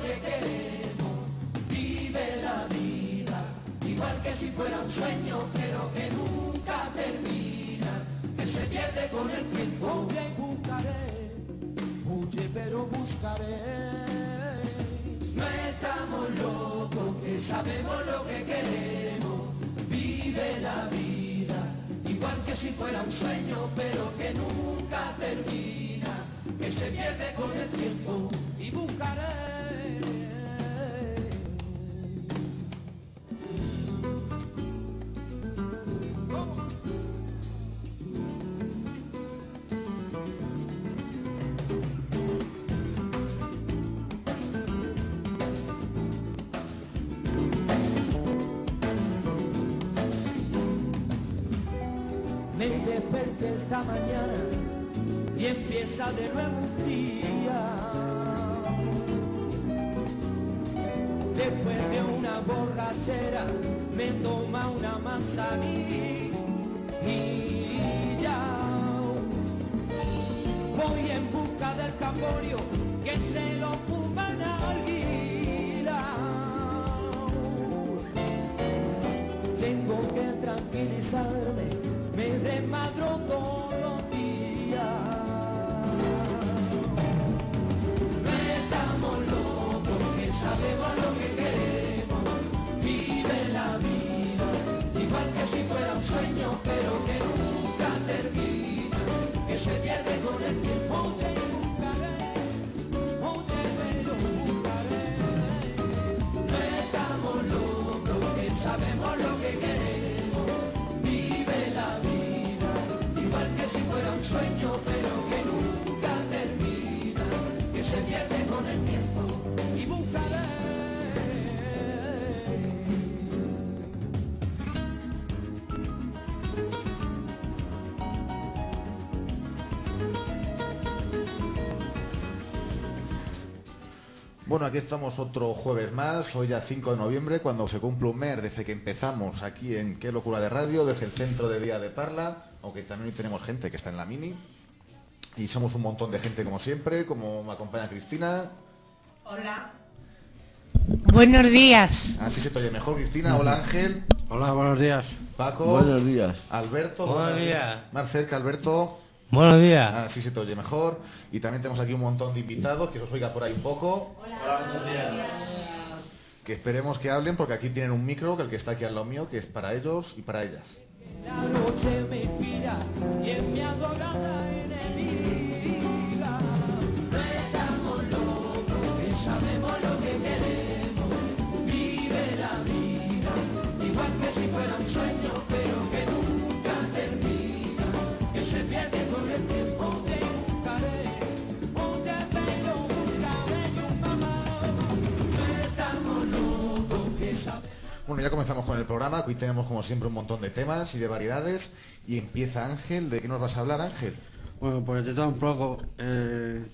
que queremos. Vive la vida, igual que si fuera un sueño, pero que nunca termina, que se pierde con el tiempo. Huye pero buscaré. No estamos locos, que sabemos lo que queremos. Vive la vida, igual que si fuera un sueño, pero que nunca termina, que se pierde con el tiempo. Y buscaré. Me desperté esta mañana y empieza de nuevo un día. Después de una borrachera me toma una manzanilla. Voy en busca del caporio que se lo fuman a alguila. Tengo que tranquilizarme, me desmadro todos los días. No estamos locos, que sabemos lo que queremos. Vive la vida, igual que si fuera un sueño, pero que nunca termina, que se pierde con el tiempo. Te buscaré, pero buscaré. No estamos locos, que sabemos lo que queremos. Vive la vida, igual que si fuera un sueño, pero que nunca termina, que se pierde con el tiempo. Y buscaré. Bueno, aquí estamos otro jueves más, hoy ya 5 de noviembre, cuando se cumple un mes desde que empezamos aquí en Qué Locura de Radio, desde el centro de día de Parla, aunque también hoy tenemos gente que está en la mini, y somos un montón de gente como siempre, como me acompaña Cristina. Hola. Buenos días. Así se te oye mejor, Cristina. Hola, Ángel. Hola, buenos días. Paco. Buenos días. Alberto. Buenos días. Más cerca, Alberto. Buenos días. Así se te oye mejor. Y también tenemos aquí un montón de invitados, que os oiga por ahí un poco. Hola, buenos días. Que esperemos que hablen, porque aquí tienen un micro, que el que está aquí al lado mío, que es para ellos y para ellas. La noche me inspira y es mi adorada enemiga. No estamos locos, que sabemos lo que queremos. Vive la vida, igual que si fuera un sueño, pero que nunca termina, que se pierde con el tiempo. Te buscaré, pero buscaré yo, mamá. No estamos locos, que sabemos. Bueno, ya comenzamos con el programa, que hoy tenemos como siempre un montón de temas y de variedades, y empieza Ángel. ¿De qué nos vas a hablar, Ángel? Bueno, pues de todo un poco, del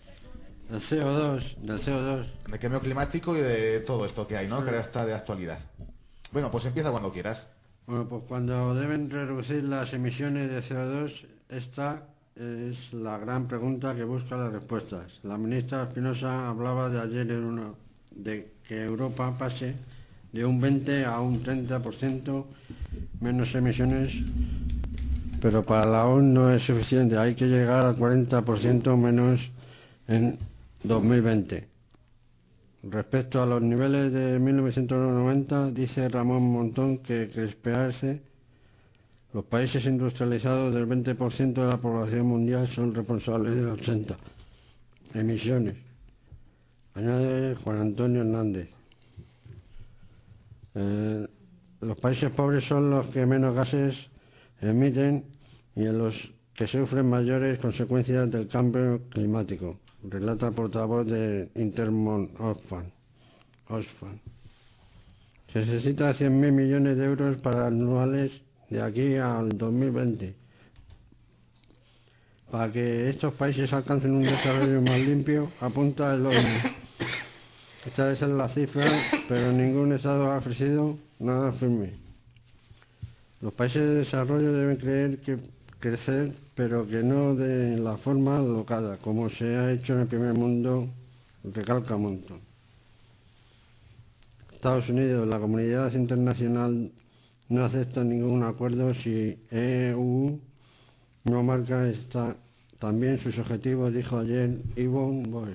CO2. De cambio climático y de todo esto que hay, ¿no? Sí. Que ahora está de actualidad. Bueno, pues empieza cuando quieras. Bueno, pues cuando deben reducir las emisiones de CO2, esta es la gran pregunta que busca las respuestas. La ministra Espinosa hablaba de ayer de que Europa pase de un 20 a un 30% menos emisiones, pero para la ONU no es suficiente, hay que llegar al 40% menos en 2020. Respecto a los niveles de 1990, dice Ramón Montón que crespearse, los países industrializados del 20% de la población mundial son responsables del 80% emisiones. Añade Juan Antonio Hernández. Los países pobres son los que menos gases emiten y en los que sufren mayores consecuencias del cambio climático, relata el portavoz de Intermon Oxfam. Se necesita 100.000 millones de euros para anuales de aquí al 2020 para que estos países alcancen un desarrollo más limpio, apunta el ONU. Esta es la cifra, pero ningún Estado ha ofrecido nada firme. Los países de desarrollo deben crecer, pero que no de la forma alocada, como se ha hecho en el primer mundo, recalca Montón. Estados Unidos, la comunidad internacional no acepta ningún acuerdo si EU no marca también sus objetivos, dijo ayer Yvonne Boy.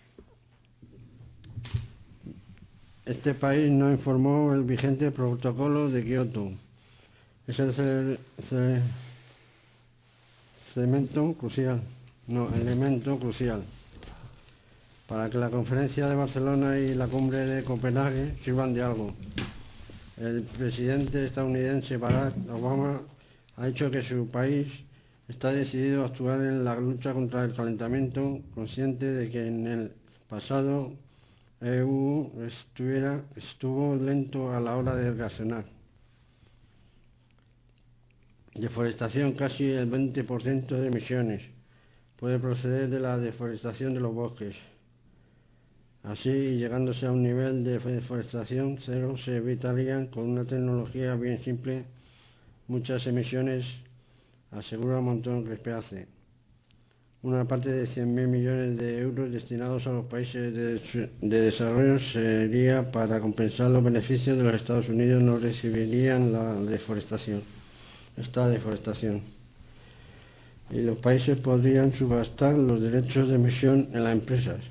Este país no informó el vigente protocolo de Kioto. Es el elemento crucial para que la conferencia de Barcelona y la cumbre de Copenhague sirvan de algo. El presidente estadounidense Barack Obama ha dicho que su país está decidido a actuar en la lucha contra el calentamiento, consciente de que en el pasado EU estuvo lento a la hora de reaccionar. Deforestación, casi el 20% de emisiones puede proceder de la deforestación de los bosques. Así, llegándose a un nivel de deforestación cero, se evitarían con una tecnología bien simple muchas emisiones, asegura Montón Respeace. Una parte de 100.000 millones de euros destinados a los países de desarrollo sería para compensar los beneficios de los Estados Unidos no recibirían esta deforestación. Y los países podrían subastar los derechos de emisión en las empresas.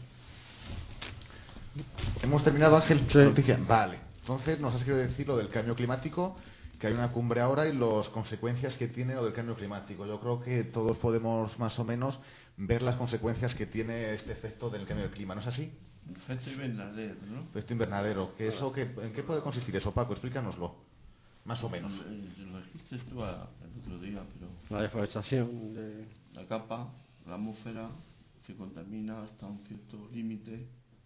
Hemos terminado, Ángel, Sí. noticia. Vale. Entonces nos has querido decir lo del cambio climático, que hay una cumbre ahora y las consecuencias que tiene lo del cambio climático. Yo creo que todos podemos más o menos ver las consecuencias que tiene este efecto del cambio del clima, ¿no es así? Efecto invernadero, ¿no? Efecto invernadero. ¿En qué puede consistir eso, Paco? Explícanos,lo más o menos. Lo dijiste tú el otro día, pero La deforestación de... la capa, la atmósfera, se contamina hasta un cierto límite,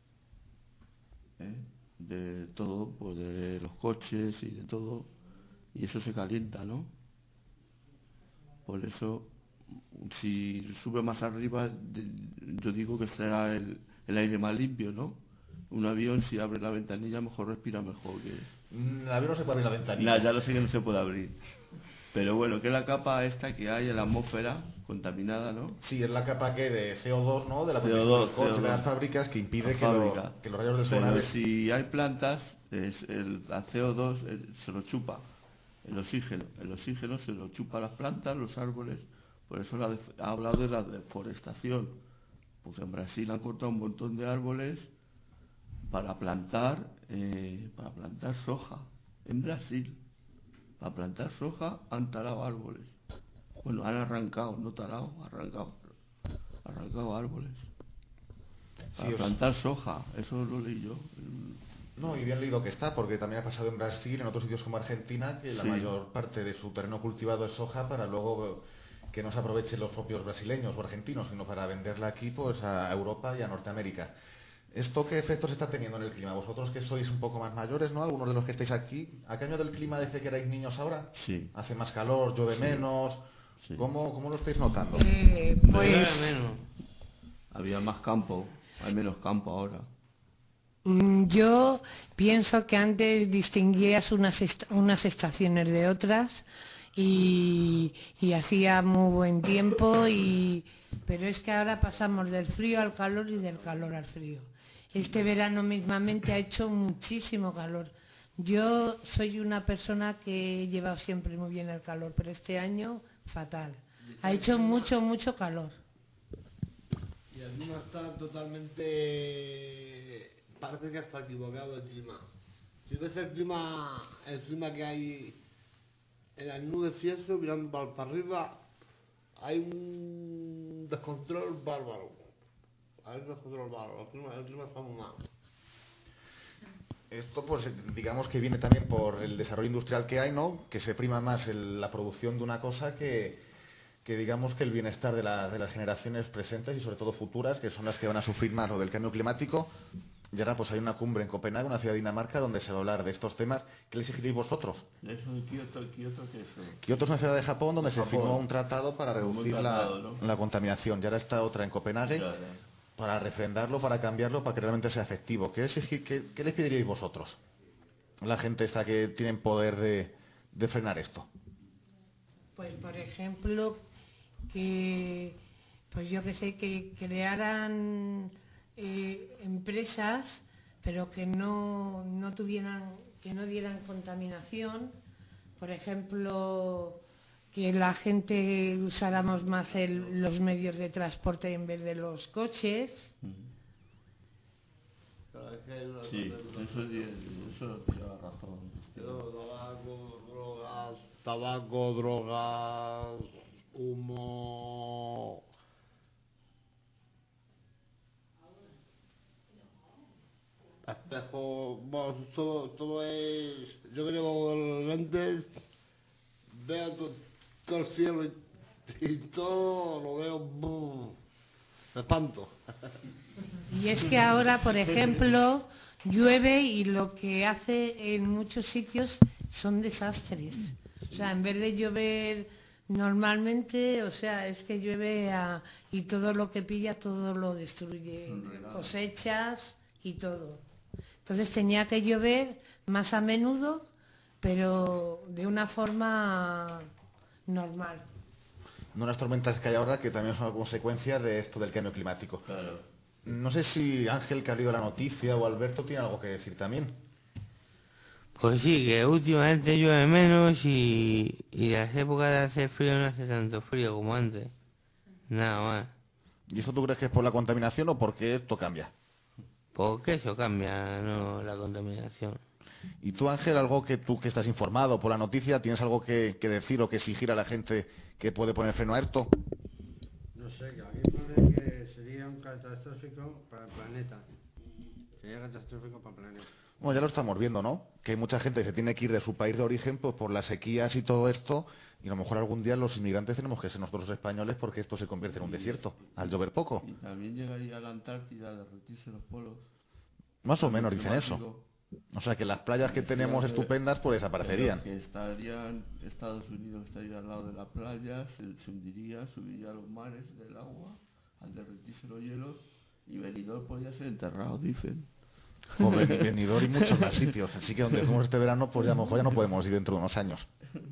de todo, pues de los coches y de todo, y eso se calienta, ¿no? Por eso, si sube más arriba, yo digo que será el aire más limpio, ¿no? Un avión, si abre la ventanilla, mejor respira mejor que... El avión no se puede abrir la ventanilla. Ya lo sé que no se puede abrir. Pero bueno, que es la capa esta que hay en la atmósfera contaminada, ¿no? Sí, es la capa que de CO2, ¿no? De la CO2, de los coches, CO2. de las fábricas, que impide Fábrica. que los rayos del sol... Pero si hay plantas, la CO2 se lo chupa el oxígeno se lo chupa las plantas, los árboles. Por eso ha hablado de la deforestación, porque en Brasil han cortado un montón de árboles para plantar soja. En Brasil, para plantar soja, han talado árboles. Bueno, han arrancado, no talado, arrancado árboles. Para plantar soja, eso lo leí yo. No, y bien leído que está, porque también ha pasado en Brasil, en otros sitios como Argentina, que la mayor parte de su terreno cultivado es soja para luego que no se aprovechen los propios brasileños o argentinos, sino para venderla aquí pues a Europa y a Norteamérica. ¿Esto qué efectos está teniendo en el clima? Vosotros que sois un poco más mayores, ¿no? Algunos de los que estáis aquí. ¿A qué año del clima desde que erais niños ahora? Sí. ¿Hace más calor, llueve menos? Sí. ¿Cómo lo estáis notando? Pues Había más campo, hay menos campo ahora. yo pienso que antes distinguías unas estaciones de otras y hacía muy buen tiempo, pero es que ahora pasamos del frío al calor y del calor al frío. Este verano mismamente ha hecho muchísimo calor. Yo soy una persona que he llevado siempre muy bien el calor, pero este año fatal. Ha hecho mucho calor. Y el clima está totalmente... Parece que está equivocado el clima. Si ves el clima que hay en las nubes y eso, mirando para arriba, hay un descontrol bárbaro. El clima está muy mal. Esto, pues, digamos que viene también por el desarrollo industrial que hay, ¿no? Que se prima más la producción de una cosa que digamos que el bienestar de las generaciones presentes y sobre todo futuras, que son las que van a sufrir más lo del cambio climático. Y ahora pues hay una cumbre en Copenhague, una ciudad de Dinamarca, donde se va a hablar de estos temas. ¿Qué le exigiréis vosotros? Eso de Kioto, ¿qué es eso? Kioto es una ciudad de Japón donde se firmó un tratado para reducir ¿no? la contaminación. Y ahora está otra en Copenhague para refrendarlo, para cambiarlo, para que realmente sea efectivo. ¿Qué les pediríais vosotros? La gente esta que tienen poder de frenar esto. Pues por ejemplo, que crearan empresas pero que no tuvieran, que no dieran contaminación. Por ejemplo, que la gente usáramos más los medios de transporte en vez de los coches. Sí, eso lleva razón. Tabaco, drogas, humo. Espejo, bueno, todo es. Yo que llevo lentes, veo todo el cielo y todo lo veo. Me espanto. Y es que ahora, por ejemplo, llueve y lo que hace en muchos sitios son desastres. O sea, en vez de llover normalmente, o sea, es que llueve y todo lo que pilla, todo lo destruye. Cosechas y todo. Entonces tenía que llover más a menudo, pero de una forma normal. No las tormentas que hay ahora, que también son una consecuencia de esto del cambio climático. Claro. No sé si Ángel, que ha leído la noticia, o Alberto tiene algo que decir también. Pues sí, que últimamente llueve menos y las épocas de hacer frío no hace tanto frío como antes. Nada más. ¿Y eso tú crees que es por la contaminación o porque esto cambia? Porque eso cambia, no la contaminación. Y tú, Ángel, algo que tú que estás informado por la noticia, ¿tienes algo que decir o que exigir a la gente que puede poner freno a esto? No sé, que aquí pone que sería un catastrófico para el planeta. Sería catastrófico para el planeta. Bueno, ya lo estamos viendo, ¿no? Que mucha gente se tiene que ir de su país de origen pues, por las sequías y todo esto, y a lo mejor algún día los inmigrantes tenemos que ser nosotros los españoles porque esto se convierte en un desierto, al llover poco. Y también llegaría a la Antártida a derretirse los polos. Más o menos dicen eso. O sea que las playas que tenemos estupendas pues desaparecerían. Que Estados Unidos estaría al lado de la playa, se hundiría, subiría a los mares del agua al derretirse los hielos, y Benidorm podría ser enterrado, dicen. O Benidorm y muchos más sitios. Así que donde fuimos este verano, pues ya a lo mejor ya no podemos ir dentro de unos años.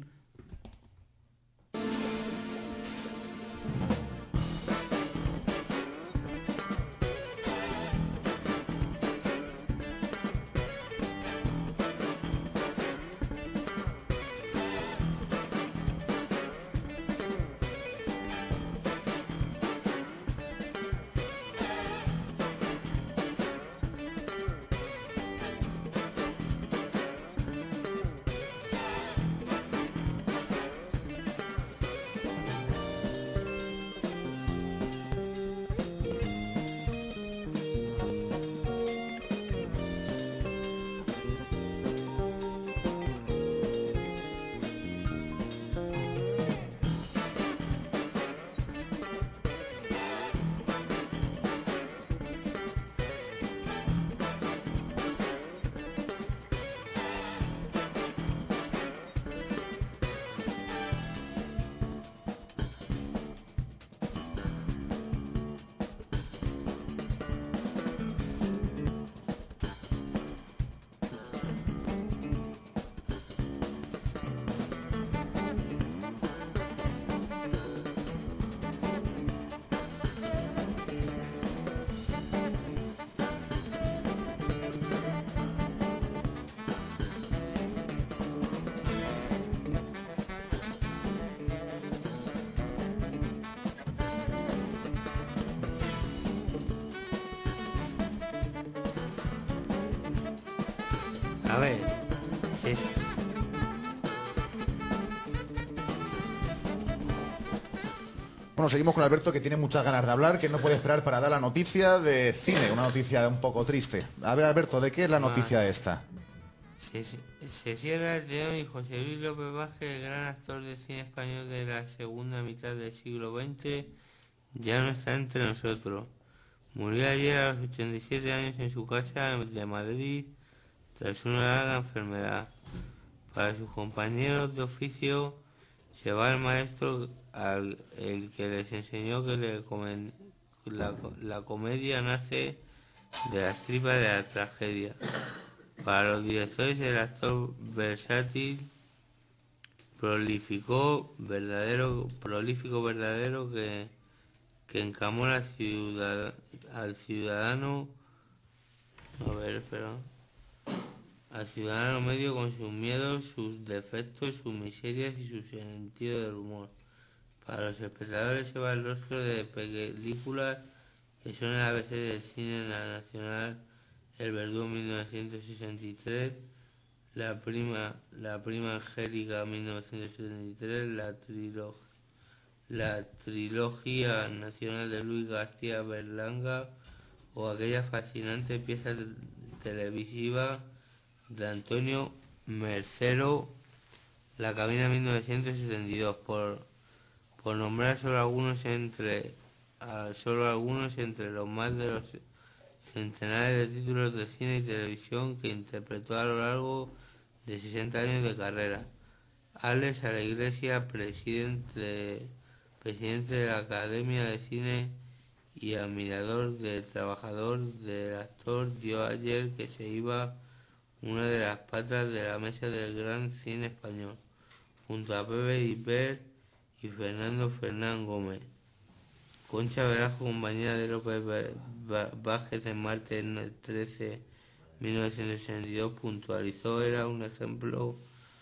A ver, sí. Bueno, seguimos con Alberto, que tiene muchas ganas de hablar, que no puede esperar para dar la noticia de cine, una noticia un poco triste. A ver, Alberto, ¿de qué es la noticia esta? Se cierra el Teón y José Luis López Vázquez, el gran actor de cine español de la segunda mitad del siglo XX, ya no está entre nosotros. Murió ayer a los 87 años en su casa de Madrid tras una larga enfermedad. Para sus compañeros de oficio se va el maestro el que les enseñó que la comedia nace de las tripas de la tragedia. Para los directores, el actor versátil, prolífico verdadero que encamó al ciudadano A ver, espera. Al ciudadano medio con sus miedos, sus defectos, sus miserias y su sentido del humor. Para los espectadores lleva el rostro de películas que son el ABC del cine nacional: El Verdugo 1963, La prima Angélica 1973, la trilogía nacional de Luis García Berlanga o aquella fascinante pieza televisiva de Antonio Mercero, La cabina 1972, por nombrar solo algunos entre los más de los centenares de títulos de cine y televisión que interpretó a lo largo de 60 años de carrera. Alex a la Iglesia, presidente de la Academia de Cine y admirador del trabajador del actor, dio ayer que se iba una de las patas de la mesa del gran cine español, junto a Pepe Diver y Fernando Fernán Gómez. Concha Velasco, compañera de López Vázquez en martes 13, 1962, puntualizó: era un ejemplo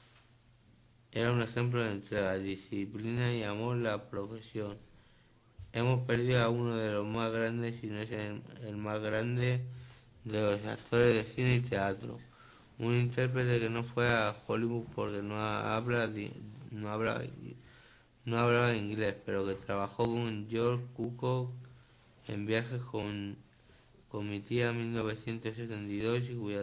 de entrega, disciplina y amor la profesión. Hemos perdido a uno de los más grandes, si no es el más grande, de los actores de cine y teatro. Un intérprete que no fue a Hollywood porque no hablaba inglés, pero que trabajó con George Cukor en Viajes con mi tía 1972 y cuya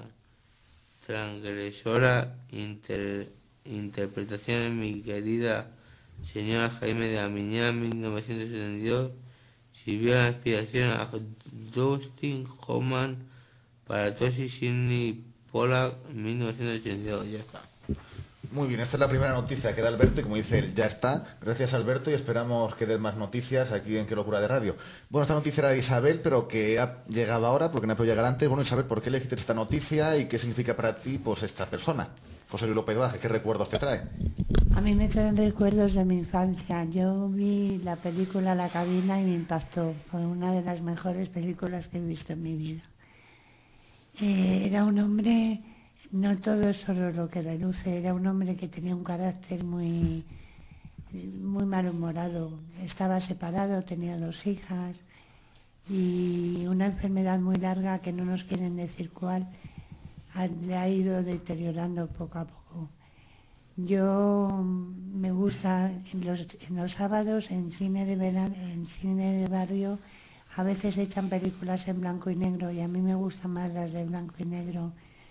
transgresora interpretación en Mi querida señora Jaime de Amiñán 1972 sirvió la inspiración a Dustin Hoffman para Toshi Sidney Pollack 1982. Ya está. Muy bien, esta es la primera noticia que da Alberto y como dice él, ya está. Gracias, Alberto, y esperamos que des más noticias aquí en Qué Locura de Radio. Bueno, esta noticia era de Isabel, pero que ha llegado ahora porque no ha podido llegar antes. Bueno, Isabel, ¿por qué elegiste esta noticia y qué significa para ti pues esta persona? José Luis López Vázquez, ¿qué recuerdos te trae? A mí me traen recuerdos de mi infancia. Yo vi la película La cabina y me impactó. Fue una de las mejores películas que he visto en mi vida. Era un hombre, no todo es solo lo que reluce, era un hombre que tenía un carácter muy malhumorado. Estaba separado, tenía 2 hijas y una enfermedad muy larga que no nos quieren decir cuál, le ha ido deteriorando poco a poco. Yo me gusta en los sábados en cine de barrio, a veces echan películas en blanco y negro y a mí me gustan más las de blanco y negro,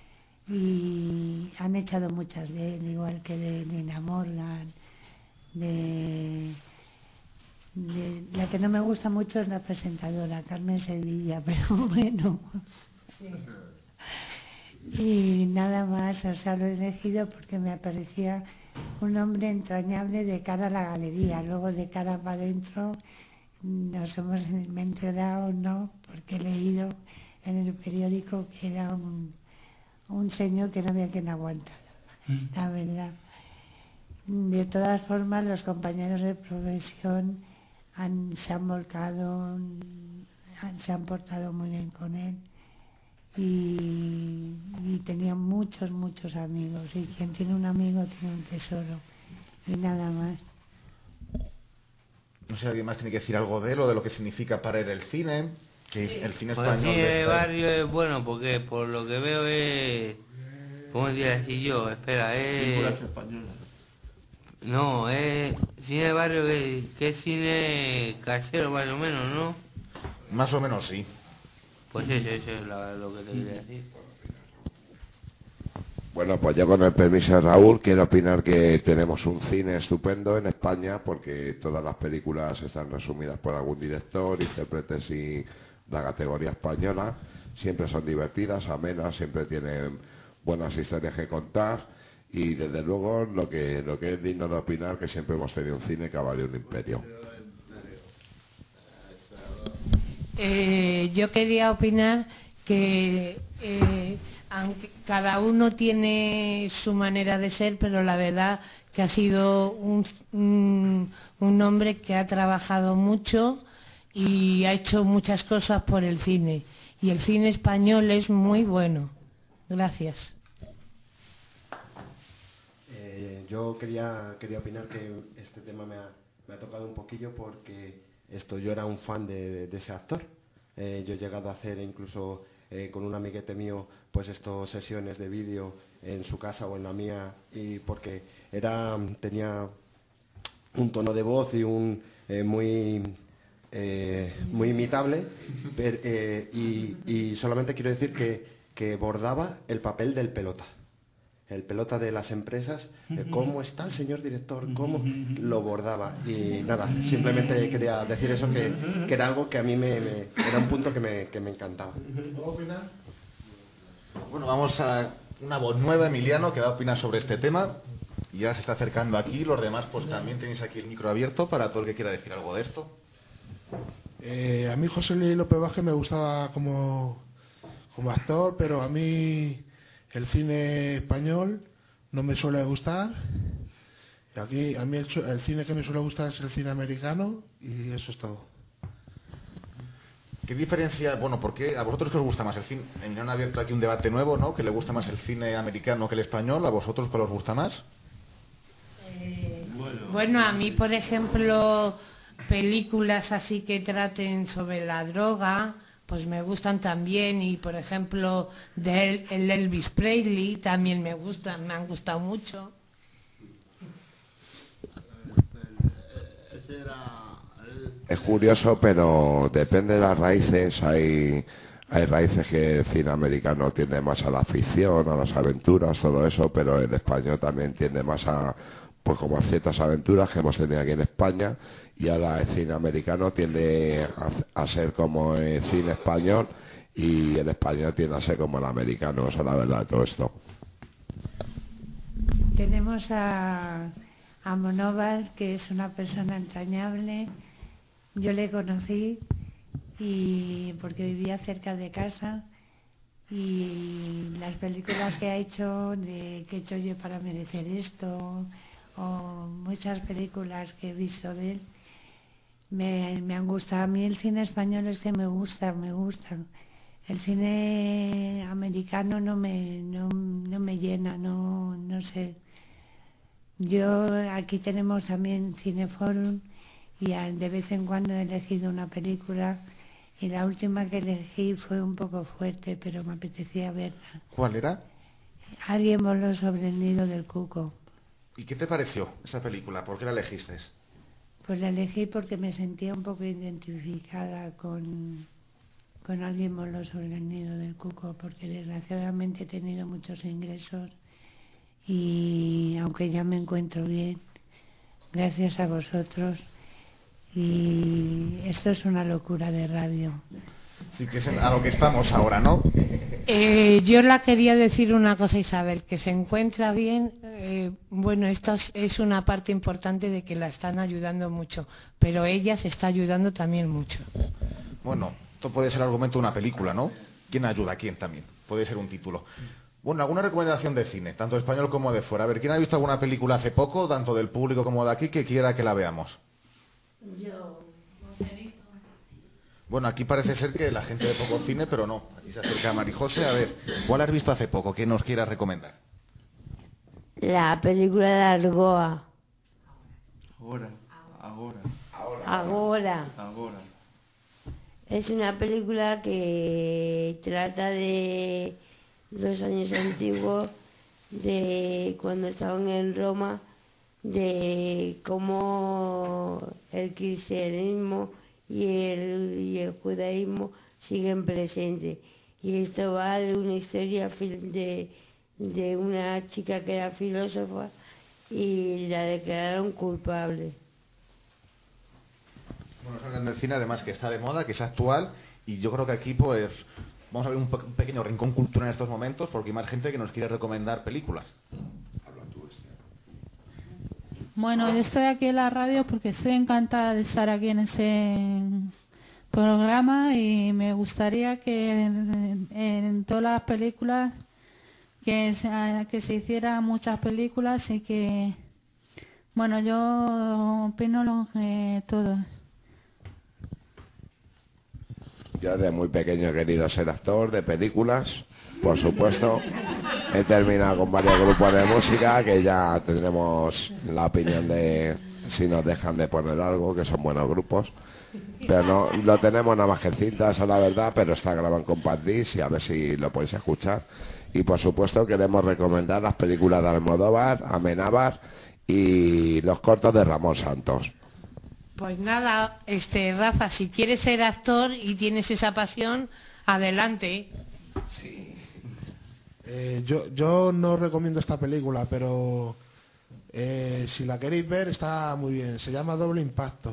y han echado muchas de él, igual que de Lina Morgan. La que no me gusta mucho es la presentadora, Carmen Sevilla, pero bueno. Sí. Y nada más, o sea, lo he elegido porque me parecía un hombre entrañable de cara a la galería. Luego de cara para adentro me he enterado, no, porque he leído en el periódico que era un señor que no había quien aguantar, la verdad. De todas formas, los compañeros de profesión se han volcado, se han portado muy bien con él. Y tenía muchos amigos, y quien tiene un amigo tiene un tesoro, y nada más. No sé si alguien más tiene que decir algo de él o de lo que significa para él el cine, que sí. El cine español. El cine de barrio es bueno porque por lo que veo es, ¿cómo diría así yo? Espera, películas españolas. No, es cine de barrio que es cine casero más o menos, ¿no? Más o menos sí. Pues eso es lo que te quería decir. Bueno, pues yo con el permiso de Raúl quiero opinar que tenemos un cine estupendo en España porque todas las películas están resumidas por algún director, intérpretes y la categoría española. Siempre son divertidas, amenas, siempre tienen buenas historias que contar y desde luego lo que es digno de opinar que siempre hemos tenido un cine que ha valido un imperio. Yo quería opinar que aunque cada uno tiene su manera de ser, pero la verdad que ha sido un hombre que ha trabajado mucho y ha hecho muchas cosas por el cine. Y el cine español es muy bueno. Gracias. Yo quería opinar que este tema me ha tocado un poquillo porque yo era un fan de ese actor. Yo he llegado a hacer incluso con un amiguete mío pues sesiones de vídeo en su casa o en la mía, y porque tenía un tono de voz y muy imitable, y solamente quiero decir que bordaba el papel del pelota. El pelota de las empresas, cómo está el señor director, cómo lo bordaba. Y nada, simplemente quería decir eso, que era algo que a mí era un punto que me encantaba. ¿Puedo opinar? Bueno, vamos a una voz nueva, Emiliano, que va a opinar sobre este tema. Y ya se está acercando aquí. Los demás, pues también tenéis aquí el micro abierto para todo el que quiera decir algo de esto. A mí José Luis López Vázquez me gustaba como actor, pero a mí el cine español no me suele gustar. Aquí a mí el cine que me suele gustar es el cine americano, y eso es todo. ¿Qué diferencia, por qué a vosotros que os gusta más el cine? Me han abierto aquí un debate nuevo, ¿no? Que le gusta más el cine americano que el español. ¿A vosotros cuál os gusta más? Bueno, a mí, por ejemplo, películas así que traten sobre la droga, pues me gustan también. Y, por ejemplo, el Elvis Presley también me han gustado mucho. Es curioso, pero depende de las raíces. Hay raíces que el cine americano tiende más a la ficción, a las aventuras, todo eso, pero el español también tiende más pues como a ciertas aventuras que hemos tenido aquí en España, y ahora el cine americano tiende a ser como el cine español, y el español tiende a ser como el americano. Eso es la verdad de todo esto. Tenemos a Monóvar, que es una persona entrañable. Yo le conocí porque vivía cerca de casa, y las películas que ha hecho, ¿qué he hecho yo para merecer esto?, o muchas películas que he visto de él, me han gustado. A mí el cine español es que me gusta. El cine americano no me llena, no sé. Aquí tenemos también Cineforum, y de vez en cuando he elegido una película, y la última que elegí fue un poco fuerte, pero me apetecía verla. ¿Cuál era? Alguien voló sobre el nido del cuco. ¿Y qué te pareció esa película? ¿Por qué la elegiste? Pues la elegí porque me sentía un poco identificada con Alguien voló sobre el nido del cuco, porque desgraciadamente he tenido muchos ingresos, y aunque ya me encuentro bien, gracias a vosotros, y esto es una locura de radio. Sí, que es a lo que estamos ahora, ¿no? Yo la quería decir una cosa, Isabel, que se encuentra bien. Bueno, esto es una parte importante de que la están ayudando mucho, pero ella se está ayudando también mucho. Bueno, esto puede ser el argumento de una película, ¿no? ¿Quién ayuda a quién también? Puede ser un título. Bueno, ¿alguna recomendación de cine, tanto español como de fuera? A ver, ¿quién ha visto alguna película hace poco, tanto del público como de aquí, que quiera que la veamos? Yo. Bueno, aquí parece ser que la gente ve poco cine, pero no. Aquí se acerca a Marijose. A ver, ¿cuál has visto hace poco? ¿Qué nos quieras recomendar? La película de Argoa. Agora. Es una película que trata de los años antiguos, de cuando estaban en Roma, de cómo el cristianismo y el judaísmo siguen presentes. Y esto va de una historia de una chica que era filósofa y la declararon culpable. Bueno, es hablando del cine, además, que está de moda, que es actual, y yo creo que aquí pues vamos a ver un pequeño rincón cultural en estos momentos, porque hay más gente que nos quiere recomendar películas. Bueno, yo estoy aquí en la radio porque estoy encantada de estar aquí en este programa, y me gustaría que en todas las películas que se hicieran muchas películas, y que, bueno, yo opino lo que todos. Yo desde muy pequeño he querido ser actor de películas, por supuesto. He terminado con varios grupos de música que ya tendremos la opinión de si nos dejan de poner algo, que son buenos grupos. Pero no lo tenemos nada más que en cinta, esa es la verdad, pero está grabado en Compact Disc y a ver si lo podéis escuchar. Y por supuesto queremos recomendar las películas de Almodóvar, Amenábar y los cortos de Ramón Santos. Pues nada, Rafa, si quieres ser actor y tienes esa pasión, adelante. Sí. Yo no recomiendo esta película, pero si la queréis ver está muy bien. Se llama Doble Impacto.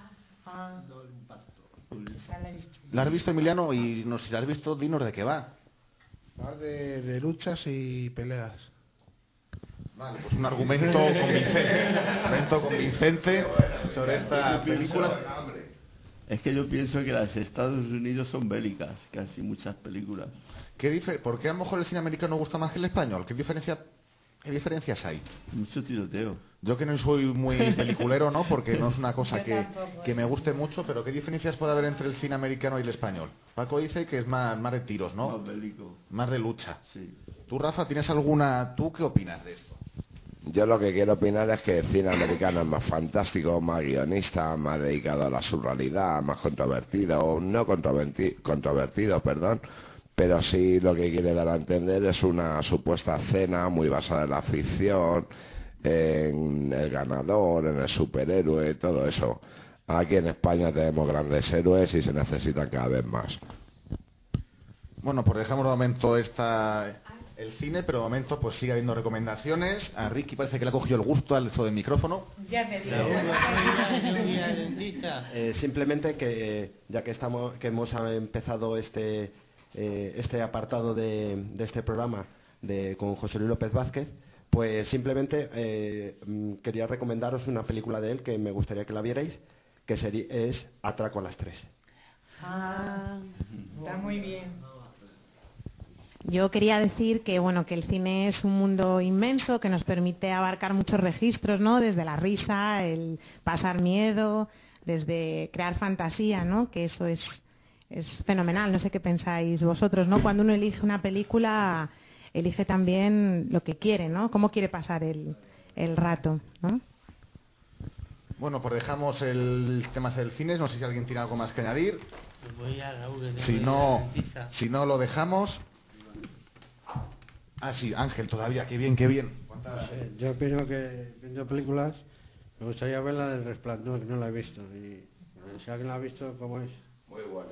¿La has visto, Emiliano? Y no, si la has visto, dinos de qué va. Va de luchas y peleas. Vale, pues un argumento convincente sobre esta película. Es que yo pienso que las Estados Unidos son bélicas, casi muchas películas. ¿Por qué a lo mejor el cine americano gusta más que el español? ¿Qué diferencias hay? Mucho tiroteo. Yo que no soy muy peliculero, ¿no? Porque no es una cosa que me guste mucho, pero ¿qué diferencias puede haber entre el cine americano y el español? Paco dice que es más de tiros, ¿no? Más bélico. Más de lucha. Sí. ¿Tú, Rafa, tienes alguna... ¿Tú qué opinas de esto? Yo lo que quiero opinar es que el cine americano es más fantástico, más guionista, más dedicado a la surrealidad, más controvertido, no controvertido, perdón, pero sí lo que quiere dar a entender es una supuesta escena muy basada en la ficción, en el ganador, en el superhéroe, todo eso. Aquí en España tenemos grandes héroes y se necesitan cada vez más. Bueno, pues dejamos de momento el cine, pero de momento pues sigue habiendo recomendaciones. A Ricky parece que le ha cogido el gusto al del micrófono. Ya me digo. Simplemente que ya que hemos empezado este apartado de este programa con José Luis López Vázquez, pues simplemente quería recomendaros una película de él que me gustaría que la vierais, que es Atraco a las 3. Está muy bien. Yo quería decir que que el cine es un mundo inmenso que nos permite abarcar muchos registros, ¿no? Desde la risa, el pasar miedo, desde crear fantasía, ¿no? Que eso es fenomenal. No sé qué pensáis vosotros, ¿no? Cuando uno elige una película, elige también lo que quiere, ¿no? Cómo quiere pasar el rato, ¿no? Bueno, pues dejamos el tema del cine. No sé si alguien tiene algo más que añadir. Si no lo dejamos. Ah, sí, Ángel, todavía, qué bien. Yo opino que viendo películas me gustaría ver la del Resplandor, que no la he visto. Y si alguien la ha visto, ¿cómo es? Muy buena.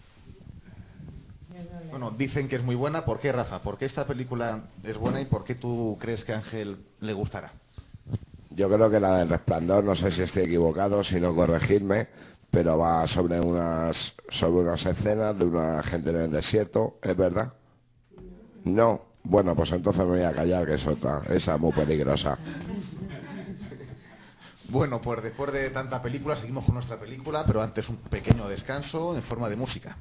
Bueno, dicen que es muy buena. ¿Por qué, Rafa? ¿Por qué esta película es buena y por qué tú crees que a Ángel le gustará? Yo creo que la del Resplandor, no sé si estoy equivocado, si no corregidme, pero va sobre unas escenas de una gente en el desierto, ¿es verdad? No. Bueno, pues entonces me voy a callar, que es otra. Esa es muy peligrosa. Bueno, pues después de tanta película seguimos con nuestra película, pero antes un pequeño descanso en forma de música.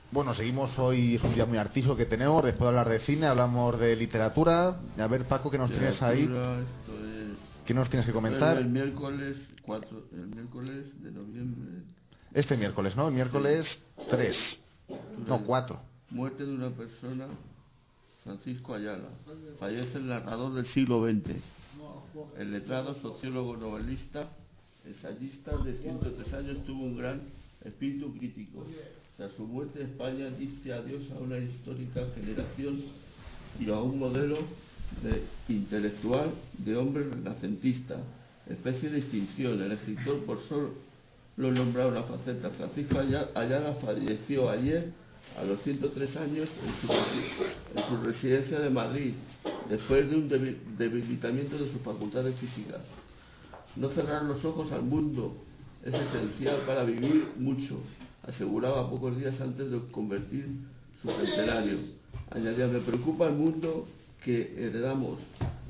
Bueno, seguimos hoy, es un día muy artístico que tenemos. Después de hablar de cine, hablamos de literatura. A ver, Paco, ¿qué nos tienes ahí? ¿Qué nos tienes que comentar? El miércoles de noviembre. Este miércoles, ¿no? El miércoles 3. No, 4. Muerte de una persona, Francisco Ayala. Fallece el narrador del siglo XX. El letrado, sociólogo, novelista, ensayista de 103 años, tuvo un gran espíritu crítico. Tras su muerte, España dice adiós a una histórica generación y a un modelo intelectual de hombre renacentista, especie de extinción. El escritor, por solo nombrar una faceta, Francisco Ayala falleció ayer a los 103 años en su residencia de Madrid, después de un debilitamiento de sus facultades físicas. No cerrar los ojos al mundo es esencial para vivir mucho, aseguraba pocos días antes de convertir su centenario. Añadía: me preocupa el mundo que heredamos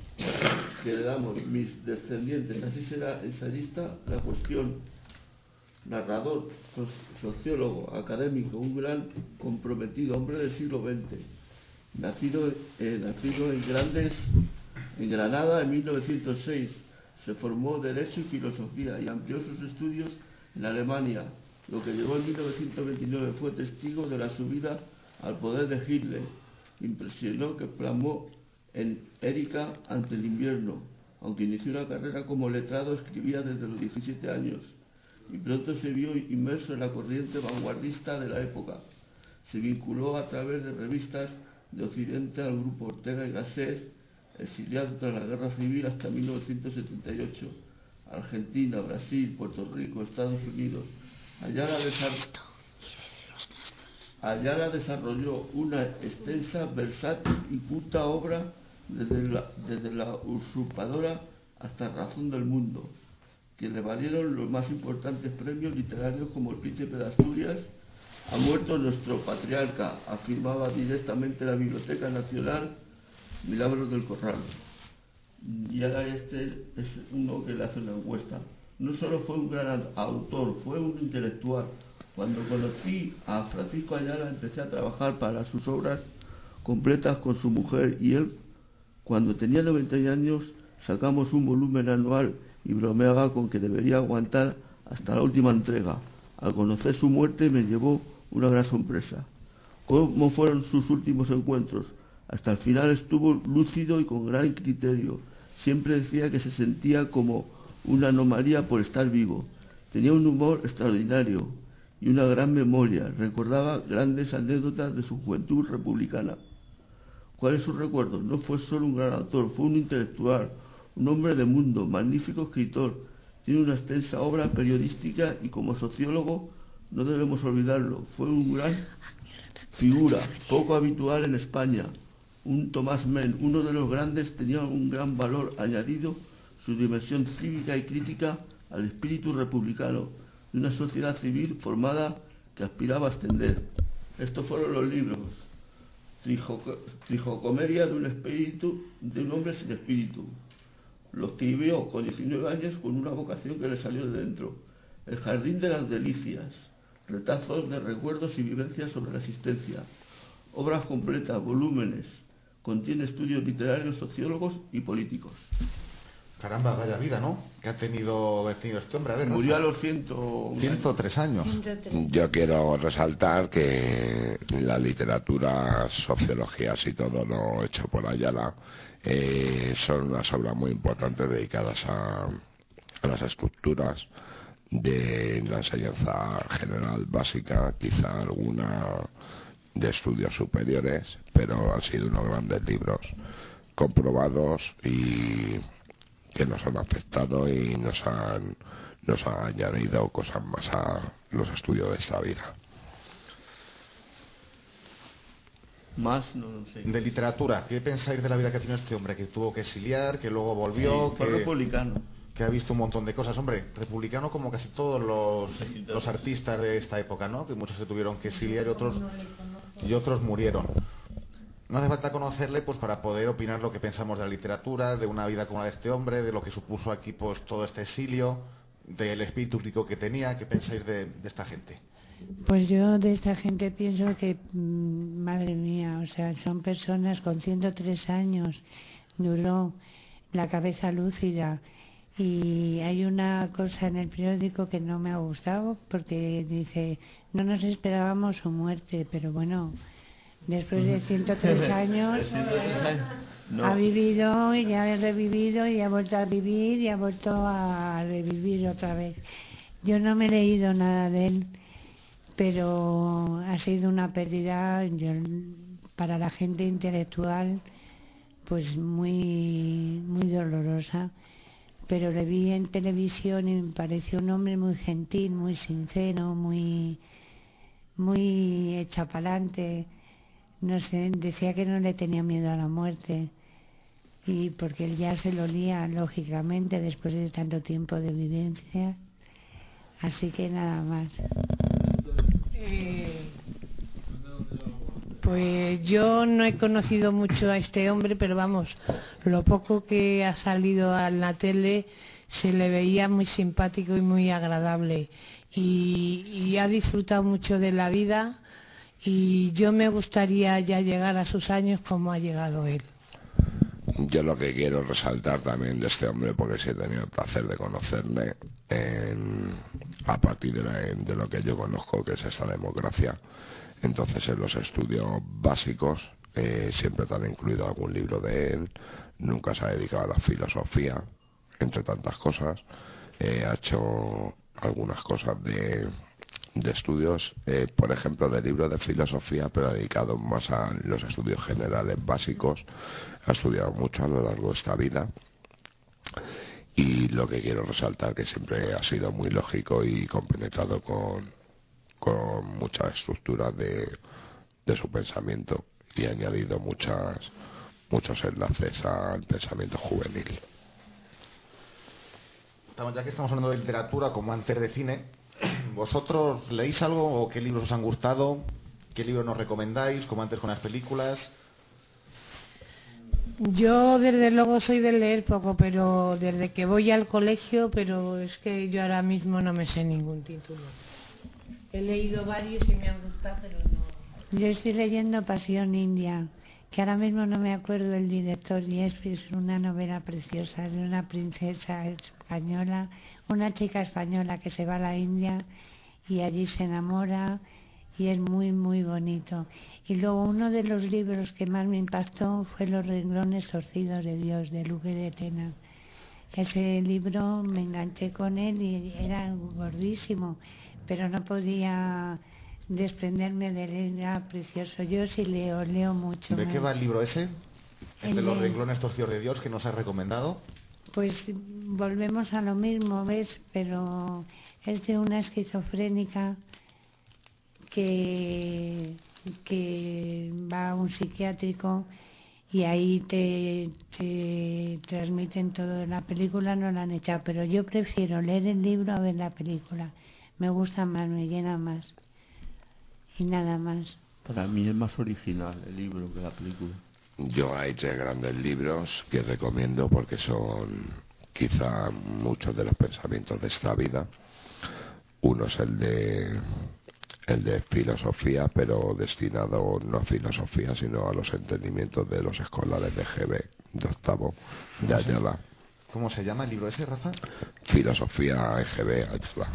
mis descendientes. Así será ensayista, la cuestión, narrador, sociólogo, académico, un gran comprometido, hombre del siglo XX, nacido en Granada en 1906, se formó Derecho y Filosofía y amplió sus estudios en Alemania. Lo que llegó en 1929 fue testigo de la subida al poder de Hitler. Impresionó que plasmó en Erika ante el invierno. Aunque inició una carrera como letrado, escribía desde los 17 años y pronto se vio inmerso en la corriente vanguardista de la época. Se vinculó a través de revistas de Occidente al grupo Ortega y Gasset, exiliado tras la Guerra Civil hasta 1978. Argentina, Brasil, Puerto Rico, Estados Unidos. Ayala desarrolló una extensa, versátil y culta obra desde la usurpadora hasta Razón del Mundo, que le valieron los más importantes premios literarios como el Príncipe de Asturias. Ha muerto nuestro patriarca, afirmaba directamente la Biblioteca Nacional Milagros del Corral. Y ahora este es uno que le hace una encuesta. No solo fue un gran autor, fue un intelectual. Cuando conocí a Francisco Ayala empecé a trabajar para sus obras completas con su mujer y él. Cuando tenía 90 años sacamos un volumen anual y bromeaba con que debería aguantar hasta la última entrega. Al conocer su muerte me llevó una gran sorpresa. ¿Cómo fueron sus últimos encuentros? Hasta el final estuvo lúcido y con gran criterio. Siempre decía que se sentía como una anomalía por estar vivo. Tenía un humor extraordinario y una gran memoria. Recordaba grandes anécdotas de su juventud republicana. ¿Cuáles sus recuerdos? No fue solo un gran autor, fue un intelectual, un hombre de mundo, magnífico escritor. Tiene una extensa obra periodística y como sociólogo no debemos olvidarlo. Fue un gran figura, poco habitual en España. Un Tomás Men, uno de los grandes, tenía un gran valor añadido, su dimensión cívica y crítica al espíritu republicano de una sociedad civil formada que aspiraba a extender. Estos fueron los libros: Trijocomedia de un hombre sin espíritu. Lo escribió con 19 años con una vocación que le salió de dentro. El jardín de las delicias. Retazos de recuerdos y vivencias sobre la existencia. Obras completas, volúmenes. Contiene estudios literarios, sociólogos y políticos. Caramba, vaya vida, ¿no? Que ha tenido este hombre. A ver, murió a los 103 años. Yo quiero resaltar que la literatura, sociologías y todo lo hecho por Ayala son unas obras muy importantes dedicadas a las estructuras de la enseñanza general básica, quizá alguna de estudios superiores, pero han sido unos grandes libros comprobados y que nos han afectado y nos han añadido cosas más a los estudios de esta vida. Más no lo sé. De literatura, ¿qué pensáis de la vida que tiene este hombre? Que tuvo que exiliar, que luego volvió, sí, fue republicano, que ha visto un montón de cosas. Hombre, republicano como casi todos los artistas de esta época, ¿no? Que muchos se tuvieron que exiliar y otros murieron. No hace falta conocerle pues para poder opinar lo que pensamos de la literatura, de una vida como la de este hombre, de lo que supuso aquí pues todo este exilio, del espíritu rico que tenía. ¿Qué pensáis de esta gente? Pues yo de esta gente pienso que, madre mía, o sea, son personas con 103 años, duró la cabeza lúcida. Y hay una cosa en el periódico que no me ha gustado, porque dice, no nos esperábamos su muerte, pero bueno, después de 103 años No. ha vivido y ha revivido y ha vuelto a vivir y ha vuelto a revivir otra vez. Yo no me he leído nada de él, pero ha sido una pérdida para la gente intelectual pues muy dolorosa. Pero le vi en televisión y me pareció un hombre muy gentil, muy sincero, muy echapalante. No sé, decía que no le tenía miedo a la muerte, y porque él ya se lo olía, lógicamente, después de tanto tiempo de vivencia. Así que nada más. Pues yo no he conocido mucho a este hombre, pero vamos, lo poco que ha salido a la tele se le veía muy simpático y muy agradable, y ha disfrutado mucho de la vida, y yo me gustaría ya llegar a sus años como ha llegado él. Yo lo que quiero resaltar también de este hombre, porque sí he tenido el placer de conocerle a partir de lo que yo conozco, que es esa democracia. Entonces, en los estudios básicos siempre te han incluido algún libro de él. Nunca se ha dedicado a la filosofía, entre tantas cosas. Ha hecho algunas cosas de estudios, por ejemplo, de libros de filosofía, pero dedicado más a los estudios generales básicos. Ha estudiado mucho a lo largo de esta vida. Y lo que quiero resaltar, que siempre ha sido muy lógico y compenetrado con muchas estructuras de su pensamiento, y ha añadido muchos enlaces al pensamiento juvenil. Ya que estamos hablando de literatura, como antes de cine, ¿vosotros leéis algo o qué libros os han gustado? ¿Qué libros nos recomendáis, como antes con las películas? Yo desde luego soy de leer poco, pero desde que voy al colegio, pero es que yo ahora mismo no me sé ningún título. He leído varios y me han gustado, pero no. Yo estoy leyendo Pasión India, que ahora mismo no me acuerdo el director, y es una novela preciosa de una princesa española, una chica española que se va a la India y allí se enamora, y es muy muy bonito. Y luego uno de los libros que más me impactó fue Los renglones torcidos de Dios, de Luque de Tena. Ese libro me enganché con él y era gordísimo, pero no podía desprenderme de él, era precioso. Yo sí leo mucho. ¿De qué va el libro ese? El de Los renglones torcidos de Dios, que nos has recomendado. Pues volvemos a lo mismo, ¿ves? Pero es de una esquizofrénica que va a un psiquiátrico, y ahí te transmiten todo. La película no la han echado, pero yo prefiero leer el libro a ver la película. Me gusta más, me llena más. Y nada más. Para mí es más original el libro que la película. Yo hay 3 grandes libros que recomiendo porque son quizá muchos de los pensamientos de esta vida. Uno es el de filosofía, pero destinado no a filosofía, sino a los entendimientos de los escolares de GB, de octavo, de Ayala. ¿Cómo se llama el libro ese, Rafa? Filosofía EGB Ayala.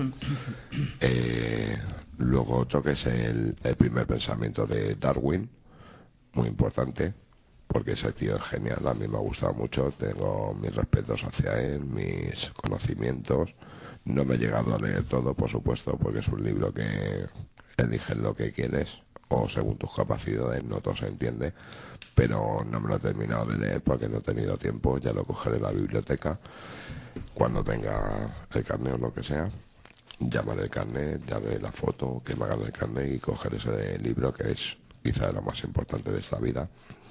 Luego otro que es el primer pensamiento de Darwin, muy importante, porque ese tío es genial, a mí me ha gustado mucho, tengo mis respetos hacia él, mis conocimientos. No me he llegado a leer todo, por supuesto, porque es un libro que eliges lo que quieres, o según tus capacidades, no todo se entiende, pero no me lo he terminado de leer porque no he tenido tiempo. Ya lo cogeré de la biblioteca cuando tenga el carnet o lo que sea. Llamaré el carnet, llamaré la foto que me hagan del carnet y coger ese libro, que es quizá lo más importante de esta vida.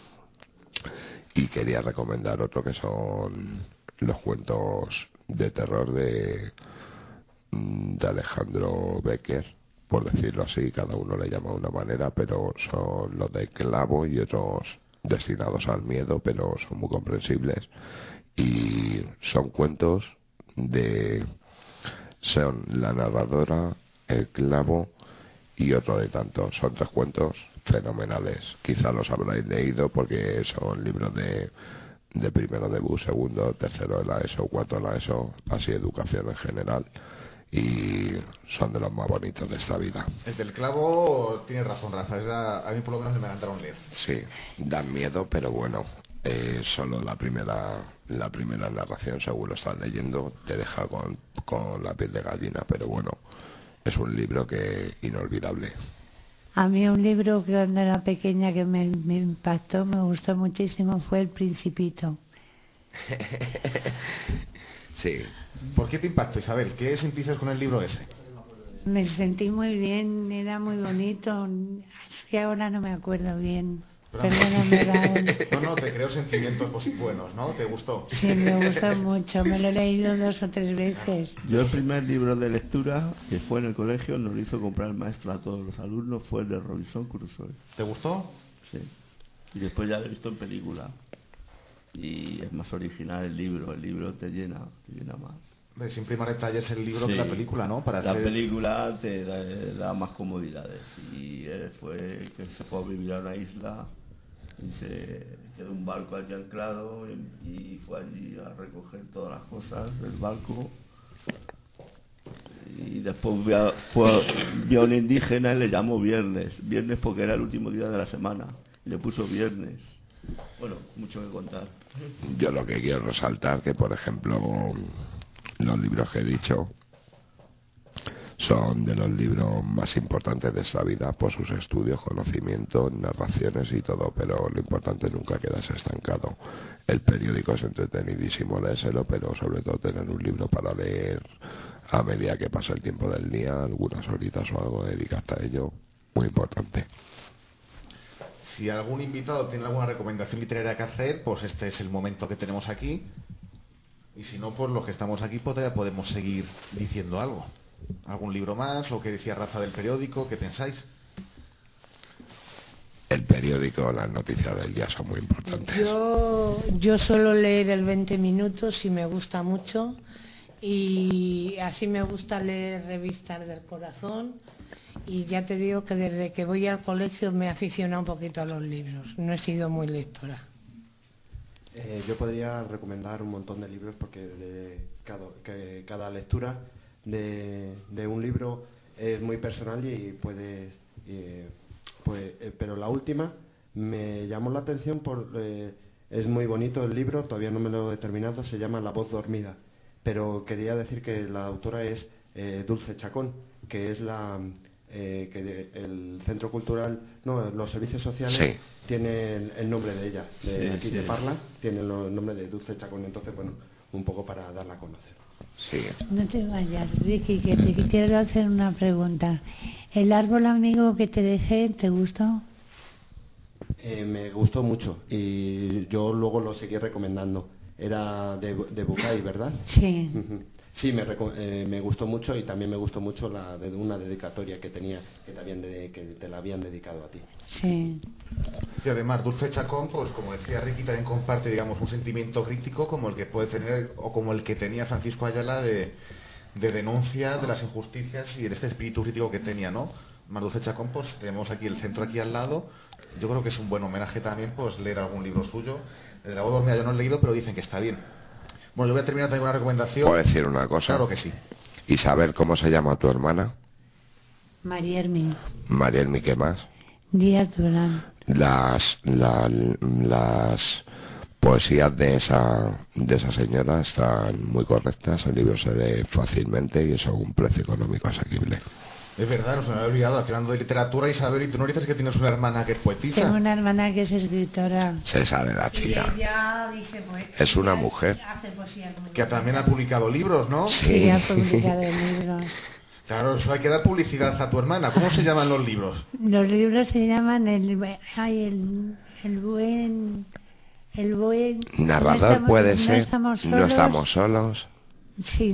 Y quería recomendar otro, que son los cuentos de terror de Alejandro Becker, por decirlo así, cada uno le llama de una manera, pero son los de Clavo y otros destinados al miedo, pero son muy comprensibles, y son cuentos son la narradora, el clavo y otro de tantos. Son 3 cuentos fenomenales. Quizá los habréis leído porque son libros de primero de BUS, segundo, tercero de la ESO, cuarto de la ESO, así educación en general, y son de los más bonitos de esta vida. El del clavo tiene razón, Rafa, a mí por lo menos me encantaron leer. Sí, dan miedo, pero bueno, solo la primera narración, según lo estás leyendo, te deja con la piel de gallina, pero bueno, es un libro que inolvidable. A mí un libro que cuando era pequeña que me impactó, me gustó muchísimo, fue El Principito. Sí. ¿Por qué te impactó, Isabel? ¿Qué sentiste con el libro ese? Me sentí muy bien, era muy bonito. Es que ahora no me acuerdo bien. Perdóname, Raúl. No, te creo sentimientos buenos, ¿no? ¿Te gustó? Sí, me gustó mucho. Me lo he leído 2 o 3 veces. Yo el primer libro de lectura que fue en el colegio, nos lo hizo comprar el maestro a todos los alumnos, fue el de Robinson Crusoe. ¿Te gustó? Sí. Y después ya lo he visto en película. Y es más original el libro te llena más. Siempre más detalles el libro Sí. que la película, ¿no? La película te da más comodidades. Y él fue que se fue a vivir a una isla y se quedó un barco allí anclado y fue allí a recoger todas las cosas del barco. Y después vio a un indígena y le llamó Viernes porque era el último día de la semana y le puso Viernes. Bueno, mucho que contar. Yo lo que quiero resaltar que, por ejemplo, los libros que he dicho son de los libros más importantes de esta vida por sus estudios, conocimientos, narraciones y todo, pero lo importante nunca quedarse estancado. El periódico es entretenidísimo leérselo, pero sobre todo tener un libro para leer a medida que pasa el tiempo del día, algunas horitas o algo, dedicarte a ello, muy importante. Si algún invitado tiene alguna recomendación literaria que hacer, pues este es el momento que tenemos aquí. Y si no, pues los que estamos aquí pues ya podemos seguir diciendo algo. ¿Algún libro más? ¿O qué decía Rafa del periódico? ¿Qué pensáis? El periódico, las noticias del día son muy importantes. Yo suelo leer el 20 minutos y me gusta mucho. Y así me gusta leer revistas del corazón. Y ya te digo que desde que voy al colegio me he aficionado un poquito a los libros. No he sido muy lectora. Yo podría recomendar un montón de libros porque cada lectura de un libro es muy personal y pero la última me llamó la atención es muy bonito el libro, todavía no me lo he terminado, se llama La voz dormida, pero quería decir que la autora es Dulce Chacón, que es que el centro cultural, los servicios sociales sí. Tienen el nombre de ella, de Parla, tiene el nombre de Dulce Chacón, entonces bueno, un poco para darla a conocer. Sí. No te vayas, Ricky, que te quiero hacer una pregunta. ¿El árbol amigo que te dejé, te gustó? Me gustó mucho y yo luego lo seguí recomendando. Era de Bucay, ¿verdad? Sí. Sí, me gustó mucho y también me gustó mucho una dedicatoria que tenía, que te la habían dedicado a ti. Sí. Y además, Dulce Chacón, pues como decía Ricky, también comparte, digamos, un sentimiento crítico como el que puede tener, o como el que tenía Francisco Ayala de denuncia de las injusticias y este espíritu crítico que tenía, ¿no? Más Dulce Chacón, pues tenemos aquí el centro aquí al lado. Yo creo que es un buen homenaje también, pues leer algún libro suyo. El de La voz dormida yo no he leído, pero dicen que está bien. Bueno, yo voy a terminar también con una recomendación. ¿Puedo decir una cosa? Claro que sí. Isabel, ¿cómo se llama tu hermana? María Hermín. María Hermín, ¿qué más? Díaz Durán. Las poesías de esa señora están muy correctas, el libro se lee fácilmente y eso a un precio económico asequible. Es verdad, no se me había olvidado, hablando de literatura, Isabel, y tú no dices que tienes una hermana que es poetisa. Tengo una hermana que es escritora. Se sale la chica. Y ella dice Es una mujer. hace poesía muy Que también ha publicado libros, ¿no? Sí, ha publicado libros. Claro, eso hay que dar publicidad a tu hermana. ¿Cómo se llaman los libros? Los libros se llaman el buen Narrador puede ser. No estamos solos. Sí,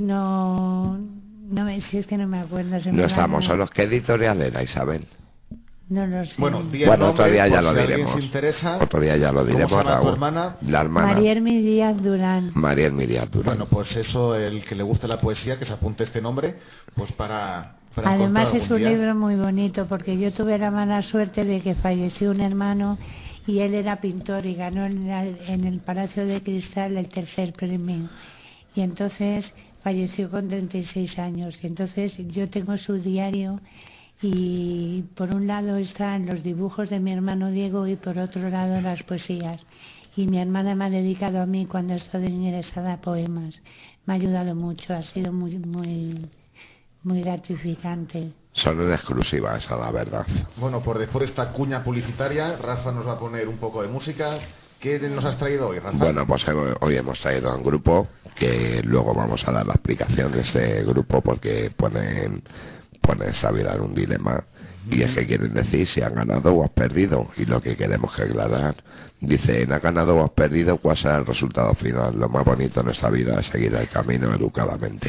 si es que no me acuerdo. No estamos solos. ¿Qué editorial era, Isabel? No lo sé. Bueno, otro día ya lo si diremos. Se interesa, otro día ya lo diremos, ¿cómo se llama tu Raúl? hermana? La hermana. María Hermín Díaz Durán. María Hermín Díaz Durán. Bueno, pues eso, el que le guste la poesía, que se apunte este nombre, pues para Para Además encontrar es un algún día. libro muy bonito porque yo tuve la mala suerte de que falleció un hermano y él era pintor y ganó en el Palacio de Cristal el tercer premio. Y entonces falleció con 36 años. Y entonces yo tengo su diario y por un lado están los dibujos de mi hermano Diego y por otro lado las poesías. Y mi hermana me ha dedicado a mí cuando estoy ingresada poemas. Me ha ayudado mucho, ha sido muy gratificante. Son en exclusiva, esa la verdad. Bueno, por después de esta cuña publicitaria, Rafa nos va a poner un poco de música. ¿Qué nos has traído hoy, Rafa? Bueno, pues hoy hemos traído a un grupo que luego vamos a dar la explicación de este grupo porque pone esta vida en un dilema. Y es que quieren decir si han ganado o has perdido. Y lo que queremos que aclarar, dicen, ¿has ganado o has perdido? ¿Cuál será el resultado final? Lo más bonito en esta vida es seguir el camino educadamente.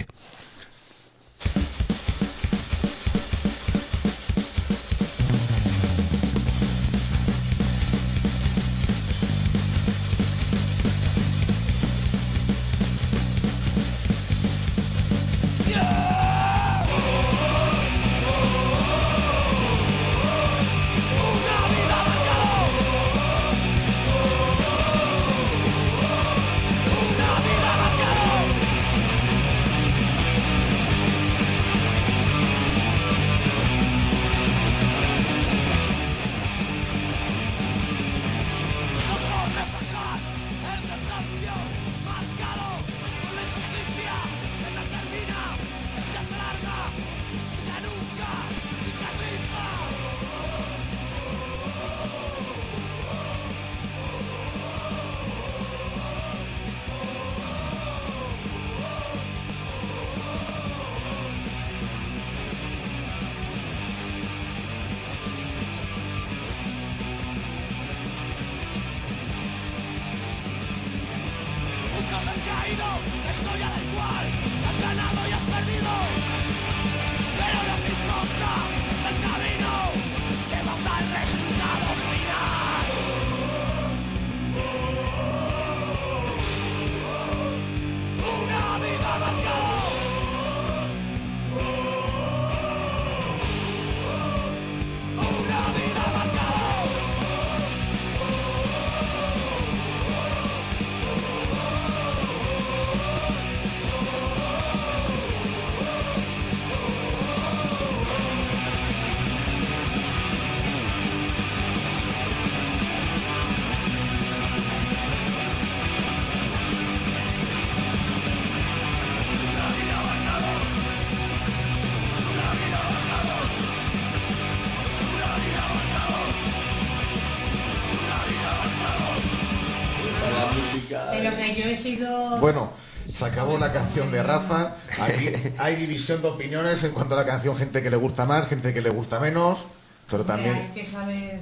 Pero que yo he sido... Bueno, se acabó la canción de Rafa. Aquí hay división de opiniones en cuanto a la canción, gente que le gusta más, gente que le gusta menos, pero también... Hay que saber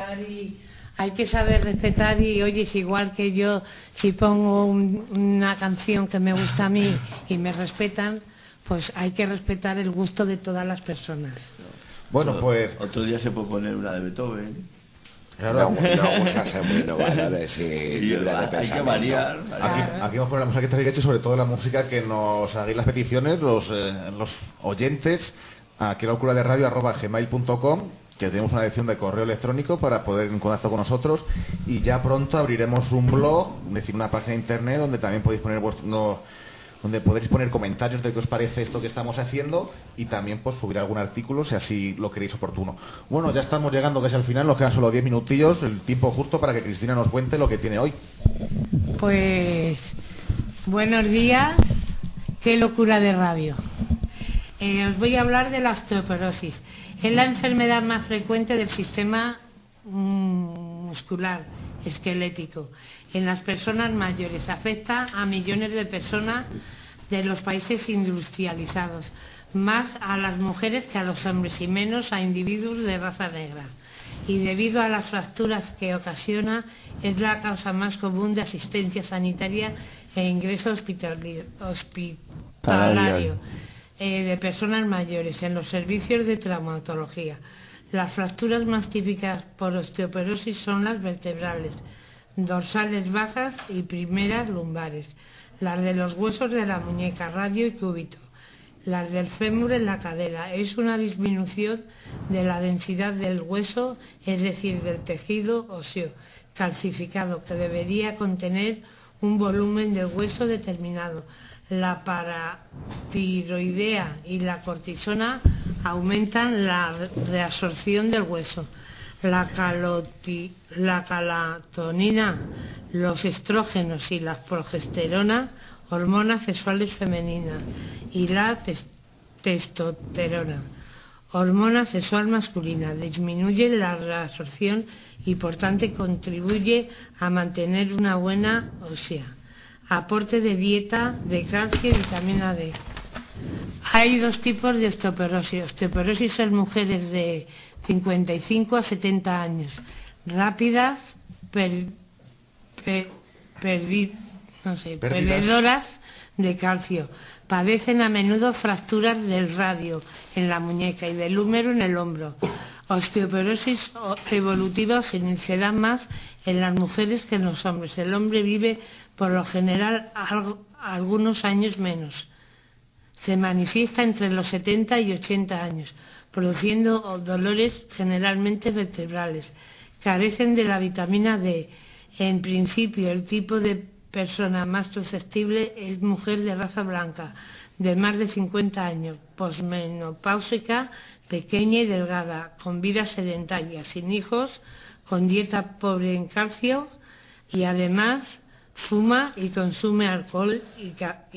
respetar y oyes, igual que yo, si pongo una canción que me gusta a mí y me respetan, pues hay que respetar el gusto de todas las personas. Bueno, pues... Otro día se puede poner una de Beethoven. Claro, no gusta ser muy innovadores y libre de hay que pensamiento. variar. Aquí vamos a poner la música que estáis hecho, sobre todo la música que nos hagáis las peticiones, los oyentes, a quelocura-de-radio@gmail.com, que tenemos una dirección de correo electrónico para poder en contacto con nosotros, y ya pronto abriremos un blog, es decir, una página de internet donde también podéis poner donde podréis poner comentarios de qué os parece esto que estamos haciendo y también pues subir algún artículo si así lo queréis oportuno. Bueno, ya estamos llegando casi al final, nos quedan solo 10 minutillos, el tiempo justo para que Cristina nos cuente lo que tiene hoy. Pues buenos días, qué locura de radio. Os voy a hablar de la osteoporosis. Es la enfermedad más frecuente del sistema muscular esquelético en las personas mayores. Afecta a millones de personas de los países industrializados, más a las mujeres que a los hombres y menos a individuos de raza negra. Y debido a las fracturas que ocasiona, es la causa más común de asistencia sanitaria e ingreso hospitalario de personas mayores en los servicios de traumatología. Las fracturas más típicas por osteoporosis son las vertebrales, dorsales bajas y primeras lumbares, las de los huesos de la muñeca, radio y cúbito, las del fémur en la cadera. Es una disminución de la densidad del hueso, es decir, del tejido óseo calcificado, que debería contener un volumen de hueso determinado. La paratiroidea y la cortisona aumentan la reabsorción del hueso. La calatonina, los estrógenos y la progesterona, hormonas sexuales femeninas, y la testosterona, hormona sexual masculina, disminuye la reabsorción y por tanto contribuye a mantener una buena ósea. Aporte de dieta de calcio y vitamina D. Hay dos tipos de osteoporosis. Osteoporosis en mujeres de 55 a 70 años, rápidas, perdedoras de calcio. Padecen a menudo fracturas del radio en la muñeca y del húmero en el hombro. Osteoporosis evolutiva se iniciará más en las mujeres que en los hombres. El hombre vive por lo general algunos años menos. Se manifiesta entre los 70 y 80 años, produciendo dolores generalmente vertebrales. Carecen de la vitamina D. En principio, el tipo de persona más susceptible es mujer de raza blanca, de más de 50 años, posmenopáusica, pequeña y delgada, con vida sedentaria, sin hijos, con dieta pobre en calcio y además fuma y consume alcohol y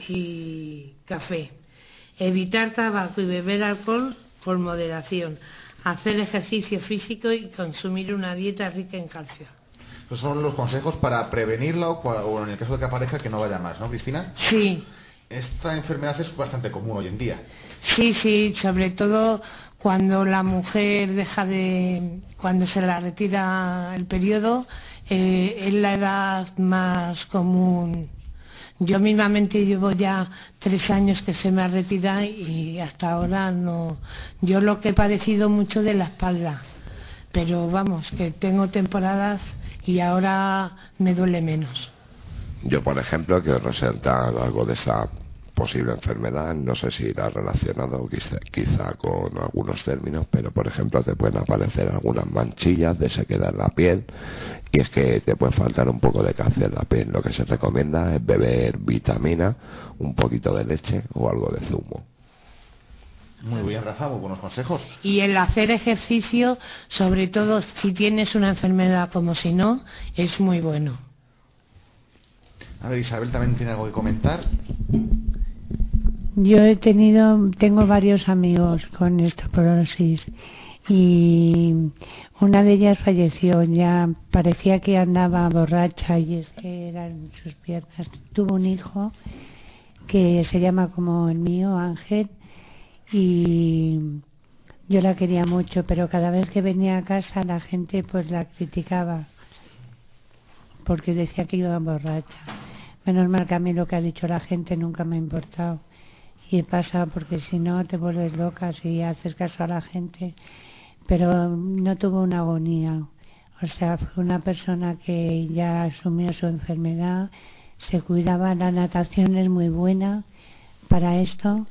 café. Evitar tabaco y beber alcohol con moderación. Hacer ejercicio físico y consumir una dieta rica en calcio. Esos son los consejos para prevenirla o en el caso de que aparezca que no vaya más, ¿no, Cristina? Sí. Esta enfermedad es bastante común hoy en día. Sí, sobre todo cuando la mujer cuando se la retira el periodo, es la edad más común. Yo mismamente llevo ya 3 años que se me ha retirado y hasta ahora no. Yo lo que he padecido mucho de la espalda, pero vamos, que tengo temporadas y ahora me duele menos. Yo, por ejemplo, que representa algo de esa posible enfermedad, no sé si irá relacionado quizá con algunos términos, pero por ejemplo te pueden aparecer algunas manchillas de sequedad en la piel y es que te puede faltar un poco de calcio en la piel. Lo que se recomienda es beber vitamina, un poquito de leche o algo de zumo. Muy bien, Rafa, muy buenos consejos. Y el hacer ejercicio, sobre todo si tienes una enfermedad como si no, es muy bueno. A ver, Isabel también tiene algo que comentar. Yo tengo varios amigos con osteoporosis y una de ellas falleció, ya parecía que andaba borracha y es que eran sus piernas. Tuvo un hijo que se llama como el mío, Ángel, y yo la quería mucho, pero cada vez que venía a casa la gente pues la criticaba porque decía que iba borracha. Menos mal que a mí lo que ha dicho la gente nunca me ha importado. Y pasa porque si no te vuelves loca si haces caso a la gente. Pero no tuvo una agonía. O sea, fue una persona que ya asumió su enfermedad, se cuidaba, la natación es muy buena para esto.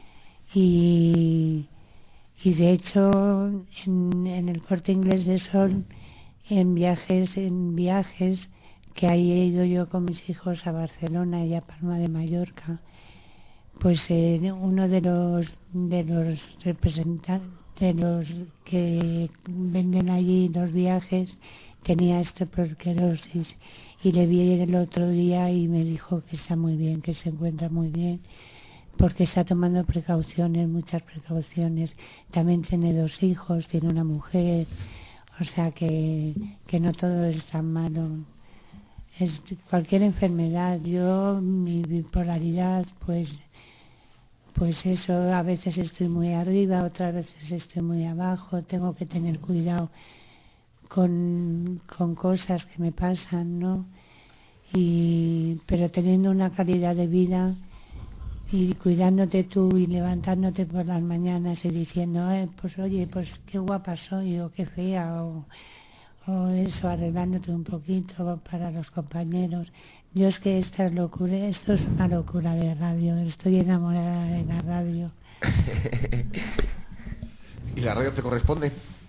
Y de hecho, en el Corte Inglés de Sol, en viajes, que ahí he ido yo con mis hijos a Barcelona y a Palma de Mallorca, pues uno de los representantes, de los que venden allí los viajes, tenía osteoporosis y le vi el otro día y me dijo que está muy bien, que se encuentra muy bien, porque está tomando precauciones, muchas precauciones. También tiene 2 hijos, tiene una mujer, o sea que no todo es tan malo. Es cualquier enfermedad. Yo, mi bipolaridad, pues eso, a veces estoy muy arriba, otras veces estoy muy abajo, tengo que tener cuidado con cosas que me pasan, ¿no? Pero teniendo una calidad de vida y cuidándote tú y levantándote por las mañanas y diciendo, pues oye, pues qué guapa soy o qué fea o eso, arreglándote un poquito para los compañeros. Yo es que esto es una locura de radio, estoy enamorada de la radio. ¿Y la radio te corresponde?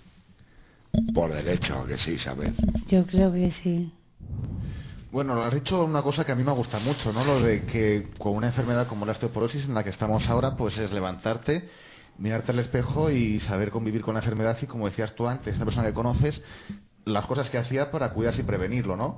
Por derecho, que sí, Isabel. Yo creo que sí. Bueno, has dicho una cosa que a mí me gusta mucho, ¿no? Lo de que con una enfermedad como la osteoporosis en la que estamos ahora, pues es levantarte, mirarte al espejo y saber convivir con la enfermedad y, como decías tú antes, esta persona que conoces, las cosas que hacía para cuidarse y prevenirlo, ¿no?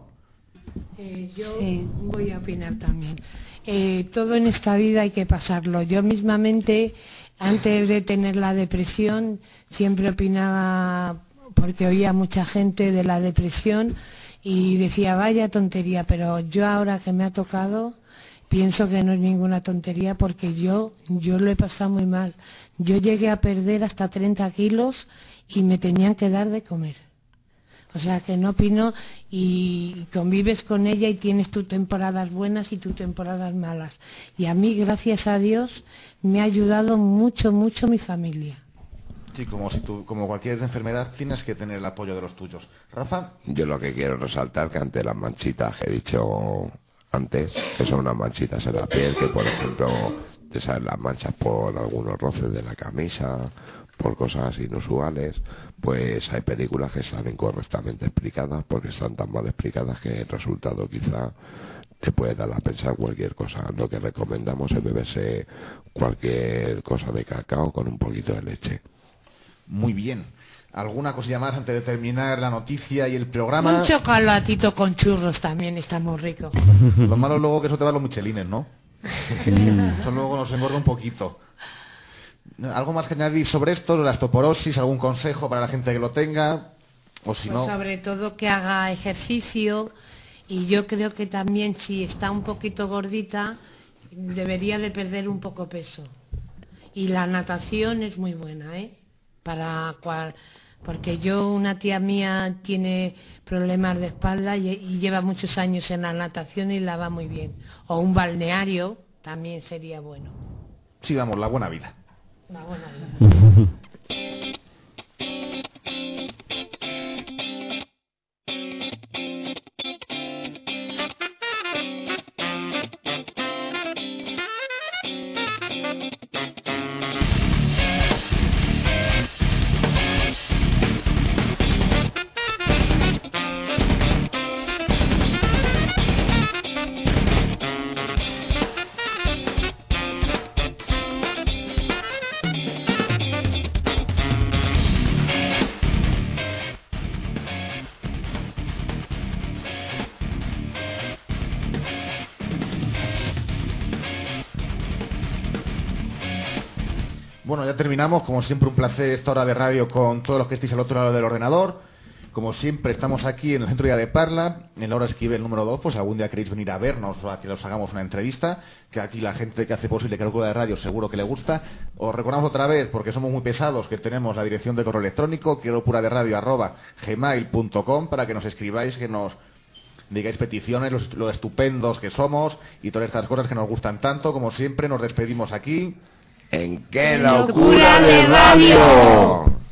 Yo voy a opinar también. Todo en esta vida hay que pasarlo. Yo mismamente, antes de tener la depresión, siempre opinaba, porque oía mucha gente de la depresión y decía, vaya tontería, pero yo ahora que me ha tocado, pienso que no es ninguna tontería porque yo lo he pasado muy mal. Yo llegué a perder hasta 30 kilos y me tenían que dar de comer. O sea que no opino, y convives con ella y tienes tus temporadas buenas y tus temporadas malas. Y a mí, gracias a Dios, me ha ayudado mucho, mucho mi familia. Sí, como cualquier enfermedad tienes que tener el apoyo de los tuyos. ¿Rafa? Yo lo que quiero resaltar que ante las manchitas que he dicho antes, que son unas manchitas en la piel, que por ejemplo te salen las manchas por algunos roces de la camisa, por cosas inusuales, pues hay películas que están incorrectamente explicadas porque están tan mal explicadas que el resultado quizá te puede dar a pensar cualquier cosa. Lo que recomendamos es beberse cualquier cosa de cacao con un poquito de leche. Muy bien. ¿Alguna cosilla más antes de terminar la noticia y el programa? Un chocolatito con churros también está muy rico. Lo malo luego que eso te va a los michelines, ¿no? Eso luego nos engorda un poquito. ¿Algo más que añadir sobre esto, la osteoporosis? ¿Algún consejo para la gente que lo tenga? O si no... Sobre todo que haga ejercicio, y yo creo que también si está un poquito gordita debería de perder un poco peso. Y la natación es muy buena, ¿eh? Porque una tía mía tiene problemas de espalda y lleva muchos años en la natación y la va muy bien. O un balneario también sería bueno. Sí, vamos, la buena vida. La buena vida. Bueno, ya terminamos. Como siempre, un placer esta hora de radio con todos los que estéis al otro lado del ordenador. Como siempre, estamos aquí en el Centro Día de Parla, en la hora esquivel número 2, pues algún día queréis venir a vernos o a que os hagamos una entrevista, que aquí la gente que hace posible que la Locura de Radio seguro que le gusta. Os recordamos otra vez, porque somos muy pesados, que tenemos la dirección de correo electrónico, quieropura-de-radio@gmail.com, para que nos escribáis, que nos digáis peticiones, lo estupendos que somos y todas estas cosas que nos gustan tanto. Como siempre, nos despedimos aquí. ¡En qué locura de radio!